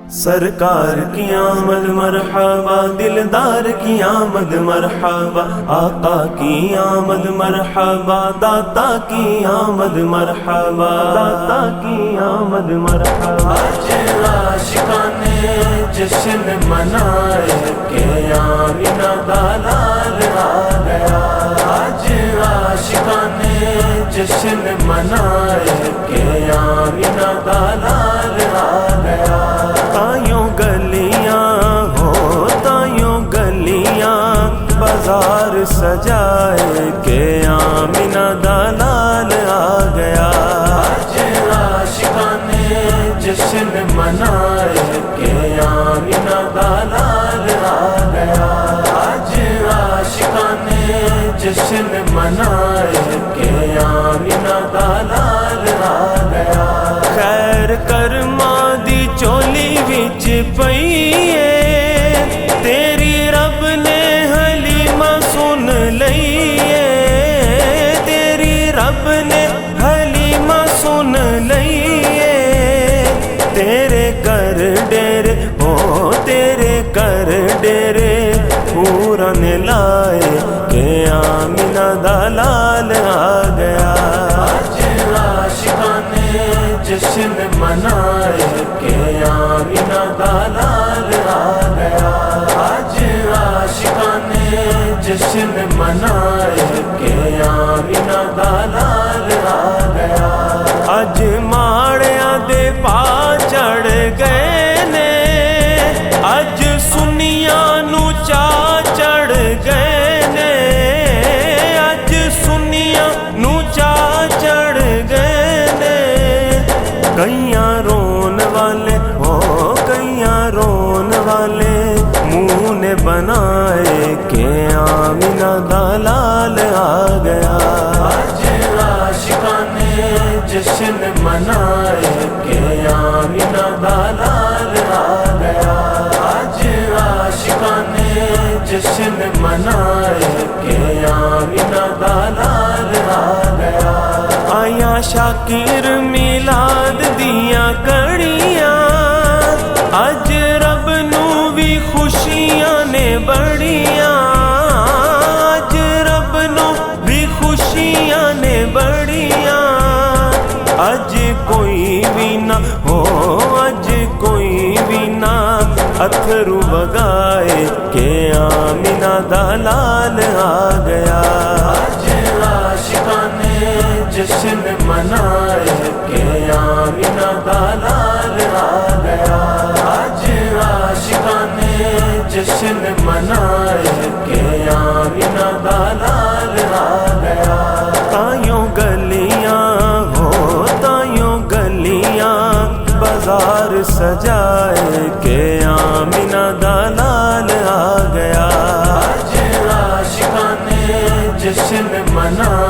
سرکار کی آمد مرحبا، دلدار کی آمد مرحبا، آقا کی آمد مرحبا، داتا کی آمد مرحبا، داتا کی آمد مرحبا۔ آج عاشقان نے جشن منائے کہ آمینہ کا لال آ گیا، آج عاشقان نے جشن منائے کہ آمینہ کا لال آ گیا۔ تائیوں گلیاں ہو تائیوں گلیاں بازار سجائے کہ آمینہ دا لال آ گیا، آج عاشقان نے جشن منائے کہ آمینہ دا لال آ گیا، آج عاشقان نے جشن منائے کہ آمینہ دا لال آ گیا۔ خیر کرما دی چولی وچ پئیے تیری رب نے حلیمہ سن لئیے، تیری رب نے حلیمہ سن لئیے، تیرے کر ڈیرے ہو تیرے کر ڈیرے پورا نے لائے کہ آمینہ دا لال آ گیا، آج عاشقان نے جشن منائے کہ آمینہ دا لال آ گیا، آج عاشقان نے جشن منائے کہ آمینہ دا لال آ گیا۔ اج ماڑیاں دے پا چڑھ گئے نے، اج سنیاں نو چا چڑھ گئے نے، اج سنیاں نو چا چڑھ گئے نے، کئیاں رون والے ہو کئیاں رون والے منہ نے بنائے کہ آمینہ دا لال آ گیا، آج عاشقان نے جشن منائے کہ آمینہ دا لال آ گیا، آج عاشقان نے جشن منائے کہ آمینہ دا لال آ گیا۔ آیا شاکر میلاد دیاں کڑیاں، اج رب نو بھی خوشیاں نے بڑیاں، اج رب نو بھی خوشیاں نے بڑیاں، اج کوئی بھی نہ ہو اج کوئی بھی نہ اتھرو بگائے کہ آمینہ دا لال آ گیا، آج عاشقان نے جشن منائے کہ آمینہ دا لال آ گیا، آج عاشقان نے جشن منائے کہ آمینہ دا لال آ گیا۔ تائیوں گلیاں ہو تائیوں گلیاں بازار سجائے کہ آمینہ دا لال آ گیا، آج عاشقان نے جشن منائے